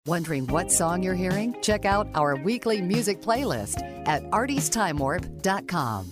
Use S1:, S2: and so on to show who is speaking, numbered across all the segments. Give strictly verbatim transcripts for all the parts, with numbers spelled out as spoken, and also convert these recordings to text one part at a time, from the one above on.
S1: Wondering what song you're hearing? Check out our weekly music playlist at arties time warp dot com.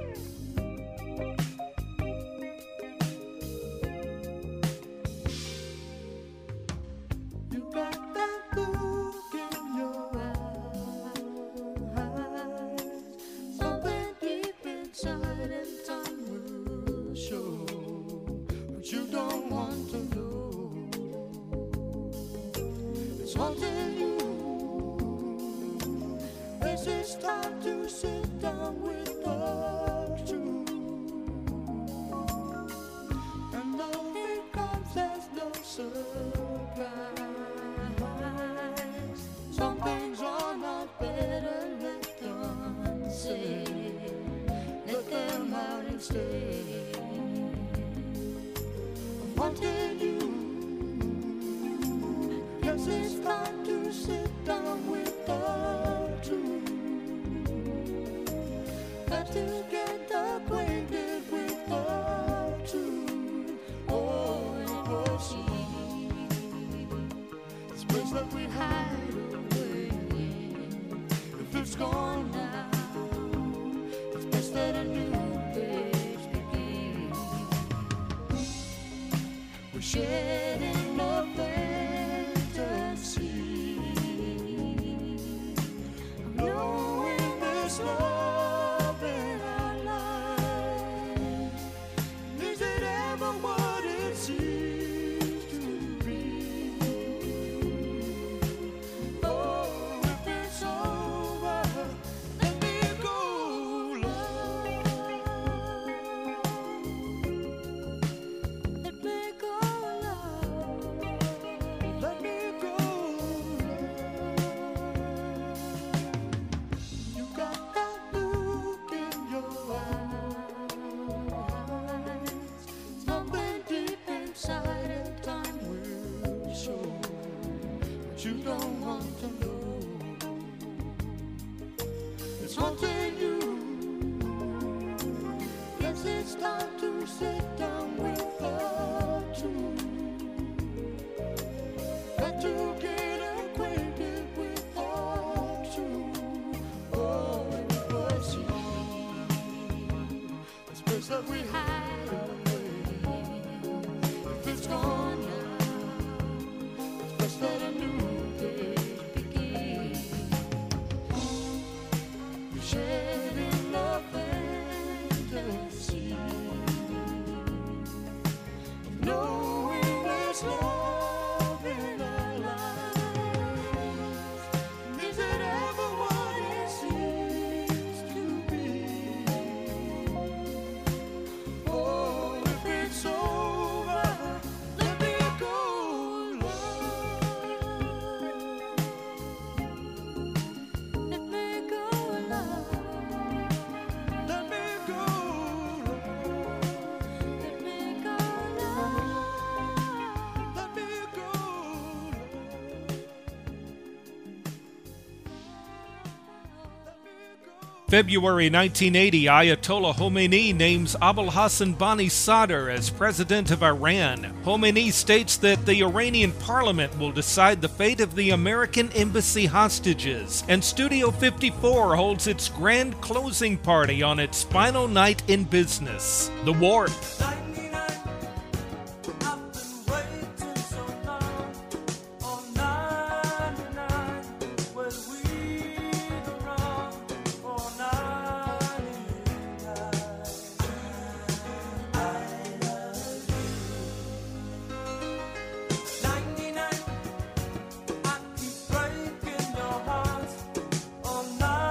S2: February nineteen eighty, Ayatollah Khomeini names Abul Hassan Bani Sadr as president of Iran. Khomeini states that the Iranian parliament will decide the fate of the American embassy hostages. And Studio fifty-four holds its grand closing party on its final night in business. The Warp.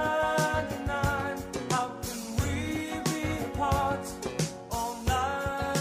S3: How can we be apart all night?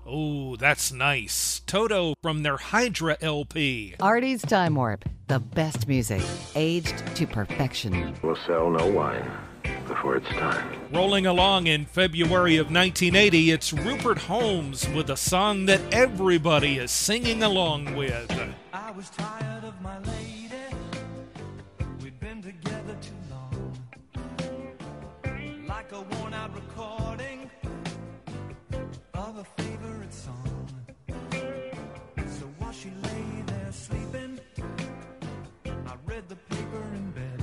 S2: Oh, that's nice. Toto from their Hydra L P.
S1: Artie's Time Warp, the best music, aged to perfection.
S3: We'll sell no wine before it's time.
S2: Rolling along in February of nineteen eighty, it's Rupert Holmes with a song that everybody is singing along with.
S4: I was tired of my lady. We'd been together too long. Like a worn-out recording of a favorite song. So while she lay there sleeping, I read the paper in bed.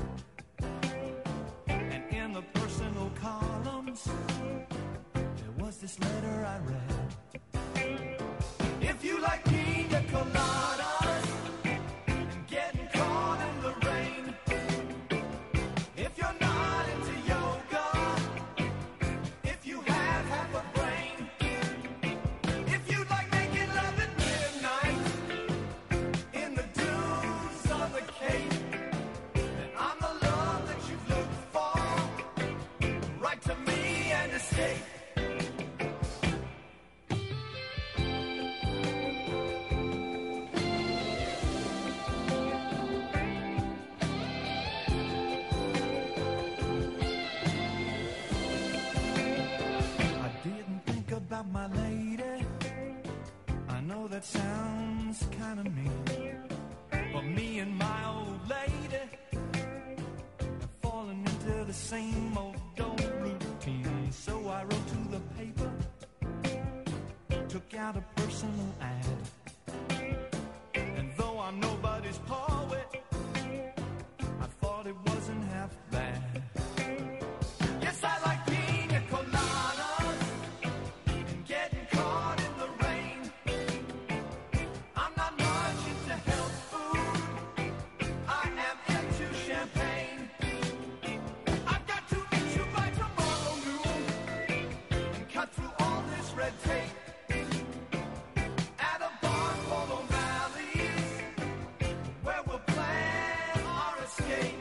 S4: And in the personal columns, there was this letter I read. If you like pina coladas and getting caught in the rain, if you're not into yoga, if you have half a brain, if you like making love at midnight in the dunes of the Cape, then I'm the love that you've looked for. Write to me and escape. I didn't think about my lady. I know that sounds kind of mean, but me and my old lady have fallen into the same old old routine. So I wrote to the paper, took out a personal ad, and though I'm nobody's poet, I thought it wasn't half bad. Yes, I like pina coladas and getting caught in the rain. I'm not much into health food. I am into champagne. I've got to meet you by tomorrow noon and cut through all this red tape at a bar called O'Malley's, where we'll plan our escape.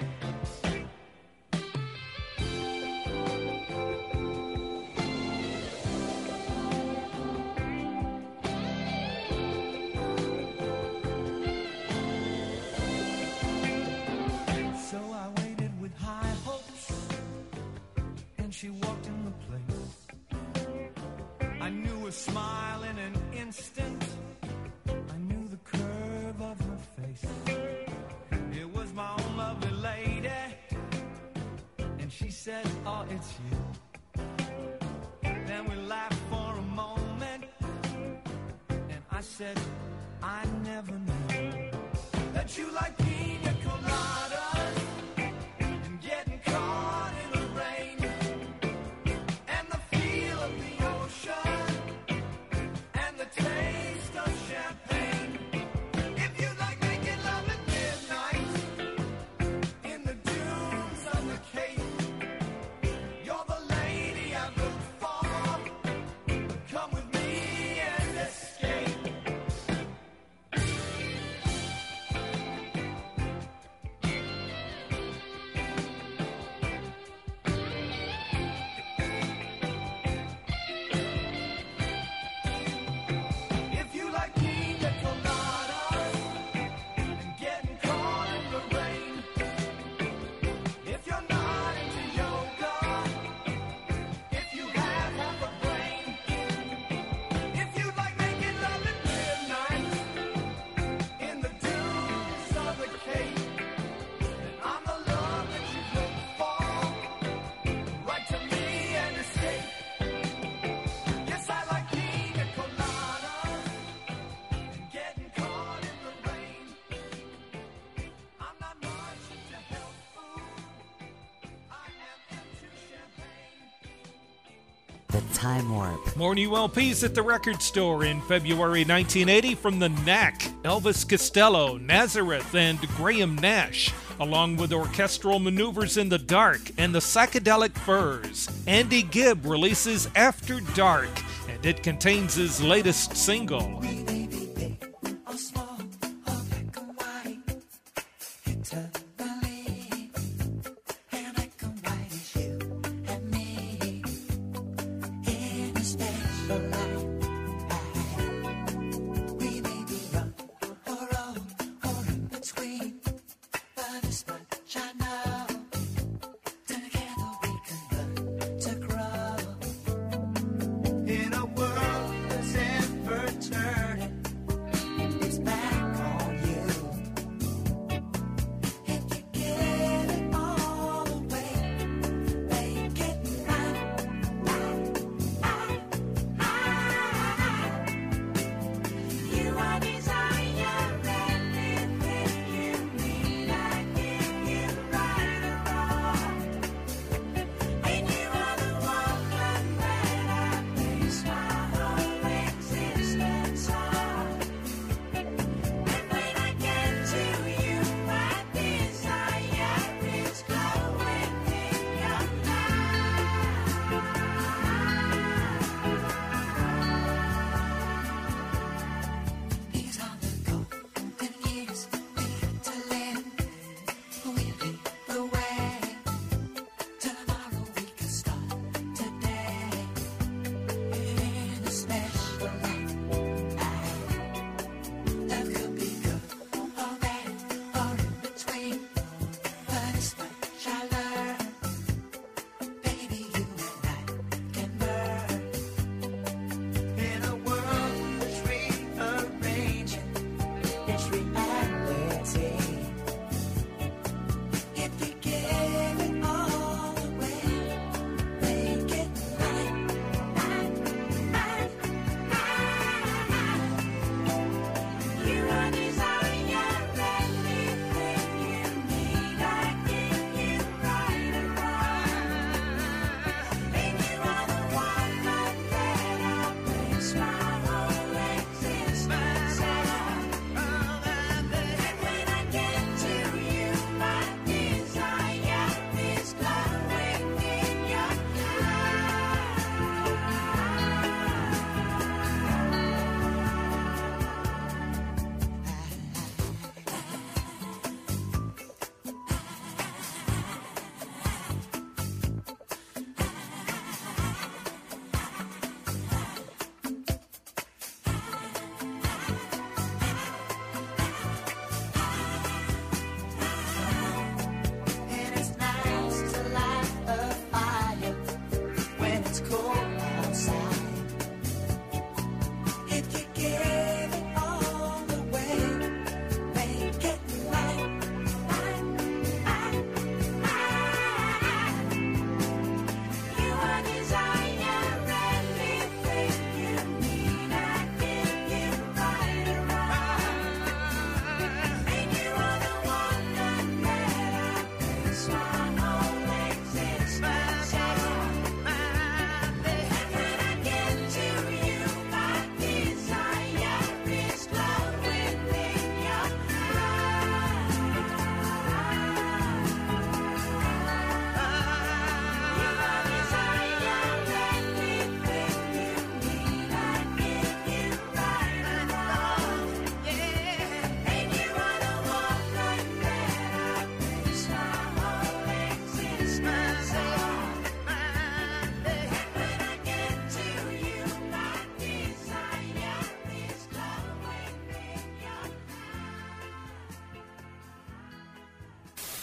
S4: So I waited with high hopes, and she walked in the place. I knew a smile in an instant. I knew the curve of her face. It was my own lovely lady, and she said, "Oh, it's you." Then we laughed for a moment, and I said, "I never knew that you like pina coladas and getting caught in the rain and the feel of the ocean and the taste of champagne. If you like making love at midnight in the dunes of the Cape, you're the lady I've looked for. Come with me and escape." If you like pina coladas and getting caught in the rain, if you're not into yoga, if you have half a brain, if you like making love at midnight in the dunes of the Cape, then I'm the love that you look for. Write to me and escape. Yes, I like pina coladas and getting caught in the rain. I'm not much into health food. I am into champagne.
S1: The Time Warp.
S2: More new L Ps at the record store in February nineteen eighty from the Knack, Elvis Costello, Nazareth, and Graham Nash, along with orchestral maneuvers in the dark and the Psychedelic Furs. Andy Gibb releases After Dark, and it contains his latest single.
S5: Special life.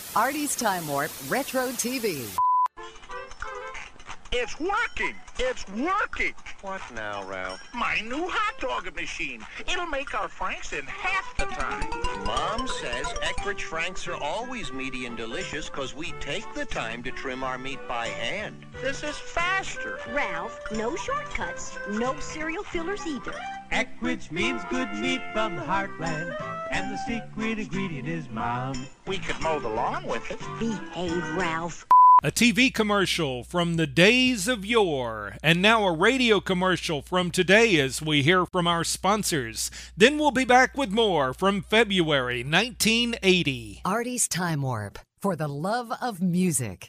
S1: Artie's Time Warp Retro T V.
S5: It's working! It's working!
S3: What now, Ralph?
S5: My new hot dog machine. It'll make our Franks in half the time.
S6: Mom says Eckrich Franks are always meaty and delicious because we take the time to trim our meat by hand.
S5: This is faster.
S7: Ralph, no shortcuts, no cereal fillers either.
S4: Eckrich means good meat from the heartland, and the secret ingredient is Mom.
S5: We could mow the lawn with it.
S7: Behave, Ralph.
S2: A T V commercial from the days of yore, and now a radio commercial from today as we hear from our sponsors. Then we'll be back with more from February nineteen eighty.
S1: Artie's Time Warp, for the love of music.